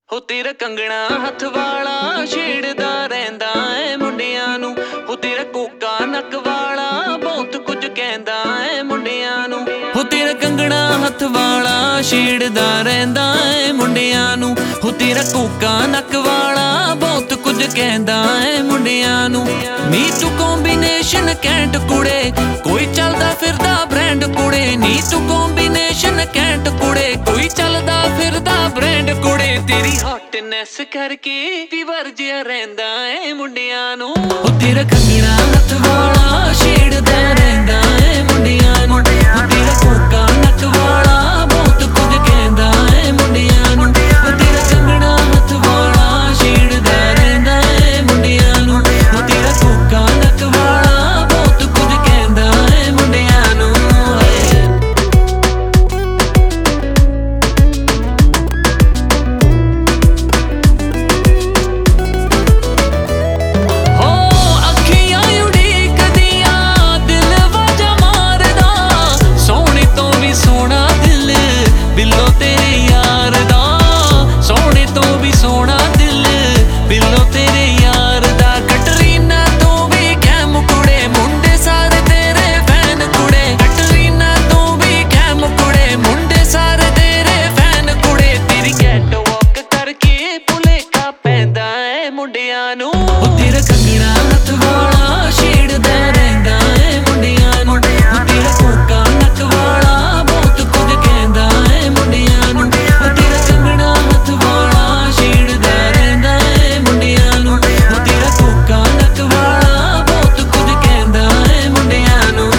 ਹੋ ਤੇਰਾ ਕੰਗਣਾ ਹੱਥ ਵਾਲਾ ਛੇੜਦਾ ਰਹਿੰਦਾ ਏ ਮੁੰਡਿਆਂ ਨੂੰ। ਹੋ ਤੇਰਾ ਕੋਕਾ ਨੱਕ ਵਾਲਾ ਬਹੁਤ ਕੁਝ ਕਹਿੰਦਾ ਏ ਮੁੰਡਿਆਂ ਨੂੰ। ਹੋ ਤੇਰਾ ਕੰਗਣਾ ਹੱਥ ਵਾਲਾ ਛੇੜਦਾ ਰਹਿੰਦਾ ਏ ਮੁੰਡਿਆਂ ਨੂੰ। ਹੋ ਤੇਰਾ ਕੋਕਾ ਨੱਕ ਵਾਲਾ ਬਹੁਤ ਕੁਝ ਕਹਿੰਦਾ ਏ ਮੁੰਡਿਆਂ ਨੂੰ। ਨੀ ਤੂੰ ਕੰਬੀਨੇਸ਼ਨ ਕੈਂਟ ਕੁੜੇ, ਕੋਈ ਚੱਲਦਾ ਫਿਰਦਾ ਬ੍ਰਾਂਡ ਕੁੜੇ। ਨੀ ਤੂੰ ਕੰਬੀਨੇਸ਼ਨ ਕੈਂਟ ਕੁੜੇ, ਕੋਈ ਚੱਲਦਾ ਫਿਰਦਾ ਬ੍ਰਾਂਡ ਕੁੜੇ। ਤੇਰੀ ਹੌਟਨੈਸ ਕਰਕੇ ਫੀਵਰ ਜਿਹਾ ਰਹਿੰਦਾ ਏ ਮੁੰਡਿਆਂ ਨੂੰ। ਉਹ ਤੇਰਾ ਕੰਗਣਾ ਹੱਥ ਵਾਲਾ ਛੇੜਦਾ ਰਹਿੰਦਾ ਏ ਮੁੰਡਿਆਂ ਨੂੰ। ਉਹ ਤੇਰਾ ਕੋਕਾ ਨੱਕ ਵਾਲਾ ਬਹੁਤ ਕੁਝ ਕਹਿੰਦਾ ਏ ਮੁੰਡਿਆਂ ਨੂੰ। ਉਹ ਤੇਰਾ ਕੰਗਣਾ ਹੱਥ ਵਾਲਾ ਛੇੜਦਾ ਰਹਿੰਦਾ ਏ ਮੁੰਡਿਆਂ ਨੂੰ। ਉਹ ਤੇਰਾ ਕੋਕਾ ਨੱਕ ਵਾਲਾ ਬਹੁਤ ਕੁਝ ਕਹਿੰਦਾ ਏ ਮੁੰਡਿਆਂ ਨੂੰ। ਉਹ ਤੇਰਾ ਕੰਗਣਾ ਹੱਥ ਵਾਲਾ ਛੇੜਦਾ ਰਹਿੰਦਾ ਏ ਮੁੰਡਿਆਂ ਨੂੰ। ਉਹ ਤੇਰਾ ਕੋਕਾ ਨੱਕ ਵਾਲਾ ਬਹੁਤ ਕੁਝ ਕਹਿੰਦਾ ਏ ਮੁੰਡਿਆਂ ਨੂੰ। ਉਹ ਤੇਰਾ ਕੰਗਣਾ ਹੱਥ ਵਾਲਾ ਛੇੜਦਾ ਰਹਿੰਦਾ ਏ ਮੁੰਡਿਆਂ ਨੂੰ। ਉਹ ਤੇਰਾ ਕੋਕਾ ਨੱਕ ਵਾਲਾ ਬਹੁਤ ਕੁਝ ਕਹਿੰਦਾ ਏ ਮੁੰਡਿਆਂ ਨੂੰ।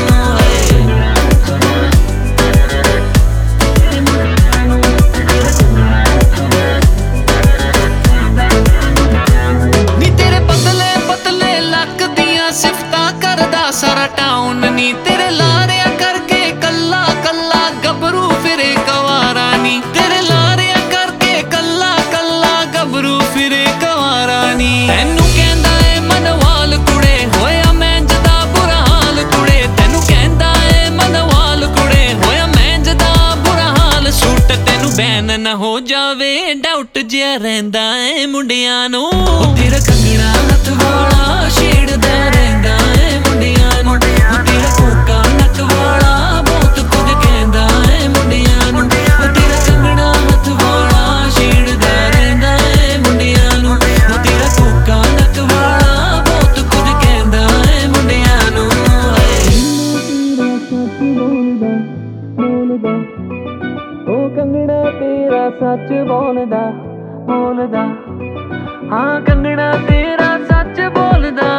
ਸਾਰਾ ਟਾਊਨ ਨੀ ਤੇਰੇ ਲਾਰਿਆਂ ਕਰਕੇ ਕੱਲਾ ਕੱਲਾ ਗੱਭਰੂ ਫਿਰੇ ਕਵਾਰਾ ਨੀ। ਤੇਰੇ ਲਾਰਿਆਂ ਕਰਕੇ ਕੱਲਾ ਕੱਲਾ ਗੱਭਰੂ ਫਿਰੇ ਕਵਾਰਾ ਨੀ। ਤੈਨੂੰ ਕਹਿੰਦਾ ਏ ਮਨਵਾਲ ਕੁੜੇ, ਹੋਇਆ ਮੈਂਜ ਦਾ ਬੁਰਾ ਹਾਲ ਕੁੜੇ। ਤੈਨੂੰ ਕਹਿੰਦਾ ਏ ਮਨਵਾਲ ਕੁੜੇ, ਹੋਇਆ ਮੈਂਜ ਦਾ ਬੁਰਾ ਹਾਲ। ਸੂਟ ਤੈਨੂੰ ਬੈਨ ਨਾ ਹੋ ਜਾਵੇ, ਡਾਊਟ ਜਿਹਾ ਰਹਿੰਦਾ ਏ ਮੁੰਡਿਆਂ ਨੂੰ। ਉਹ ਤੇਰਾ ਕੰਗਣਾ ਹੱਥ ਵਾਲਾ ਛੇੜਦਾ ਰਹਿੰਦਾ ਏ ਮੁੰਡਿਆਂ ਨੂੰ। ਉਹ ਤੇਰਾ ਕੋਕਾ ਨੱਕ ਵਾਲਾ ਬਹੁਤ ਕੁਝ ਕਹਿੰਦਾ ਏ ਮੁੰਡਿਆਂ ਨੂੰ। ਉਹ ਤੇਰਾ ਕੰਗਣਾ ਹੱਥ ਵਾਲਾ ਛੇੜਦਾ ਰਹਿੰਦਾ ਏ ਮੁੰਡਿਆਂ ਨੂੰ। ਉਹ ਤੇਰਾ ਕੋਕਾ ਨੱਕ ਵਾਲਾ ਬਹੁਤ ਕੁਝ ਕਹਿੰਦਾ ਏ ਮੁੰਡਿਆਂ ਨੂੰ। ਉਹ ਕੰਗਣਾ ਤੇਰਾ ਸੱਚ ਬੋਲਦਾ ਬੋਲਦਾ, ਹਾਂ ਕੰਗਣਾ ਤੇਰਾ ਸੱਚ ਬੋਲਦਾ।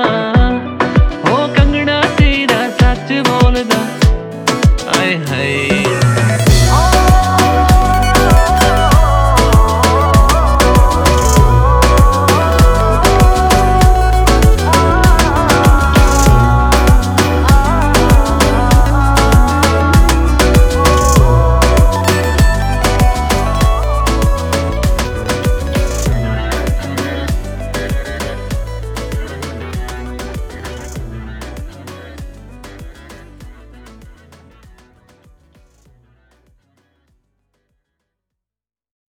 ਉਹ ਕੰਗਣਾ ਤੇਰਾ ਸੱਚ ਬੋਲਦਾ, ਆਏ ਹਾਏ।